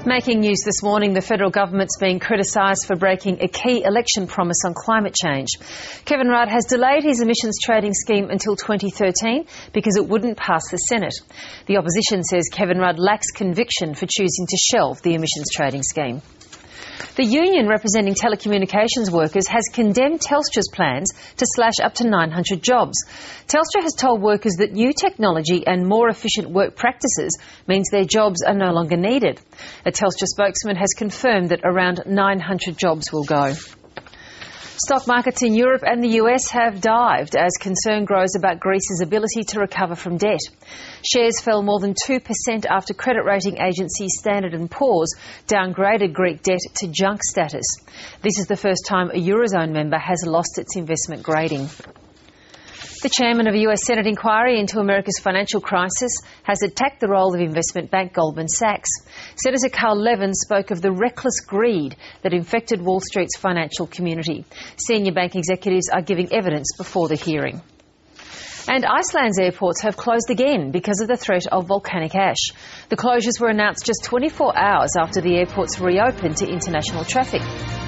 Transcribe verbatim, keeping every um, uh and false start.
Making news this morning, the federal government's being criticised for breaking a key election promise on climate change. Kevin Rudd has delayed his emissions trading scheme until twenty thirteen because it wouldn't pass the Senate. The opposition says Kevin Rudd lacks conviction for choosing to shelve the emissions trading scheme. The union representing telecommunications workers has condemned Telstra's plans to slash up to nine hundred jobs. Telstra has told workers that new technology and more efficient work practices means their jobs are no longer needed. A Telstra spokesman has confirmed that around nine hundred jobs will go. Stock markets in Europe and the U S have dived as concern grows about Greece's ability to recover from debt. Shares fell more than two percent after credit rating agency Standard and Poor's downgraded Greek debt to junk status. This is the first time a Eurozone member has lost its investment grading. The chairman of a U S Senate inquiry into America's financial crisis has attacked the role of investment bank Goldman Sachs. Senator Carl Levin spoke of the reckless greed that infected Wall Street's financial community. Senior bank executives are giving evidence before the hearing. And Iceland's airports have closed again because of the threat of volcanic ash. The closures were announced just twenty-four hours after the airports reopened to international traffic.